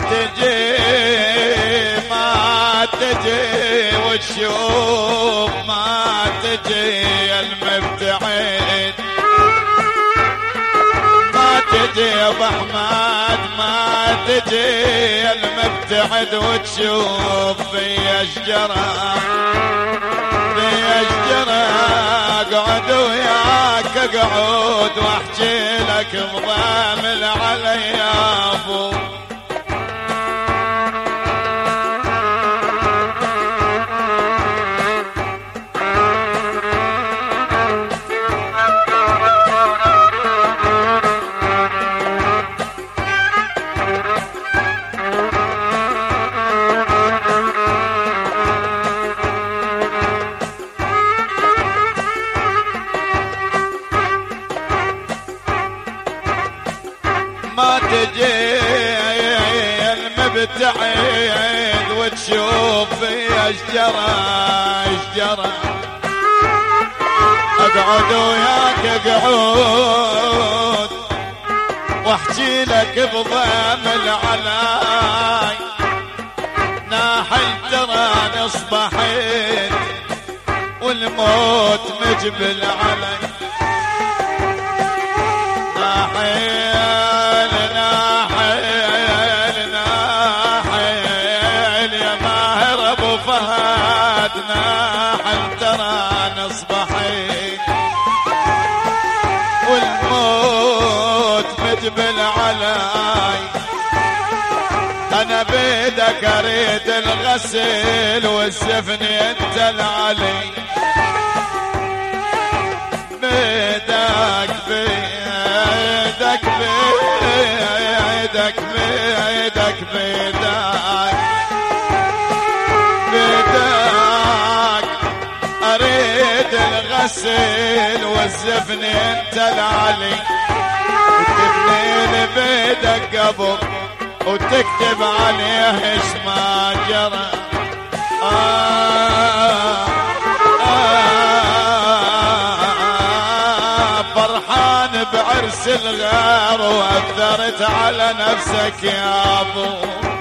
تجي ما تجي وتشوف ما تجي المبتعد ما تجي يا ابو احمد ما تجي المبتعد وتشوف في اشجره في اشجره اقعد وياك اقعد واحكي لك مضامل علي يا ابو ما تجي المبتعد وتشوف في اشجره اشجره اقعد وياك اقعد واحكي لك بضامن علي ناحل ترى اصبحت والموت مجبل علي ناحل ناحل ترى نصبحي والموت مجبل علي انا بيدك اريد الغسل والسفن انت العلي بيدك بيدك بيدك بيدك بيدك اريد الغسل والزفن انت العلي تبني بيدك قبر وتكتب عليه ايش ما جرى فرحان بعرس الغار واثرت على نفسك يا ابو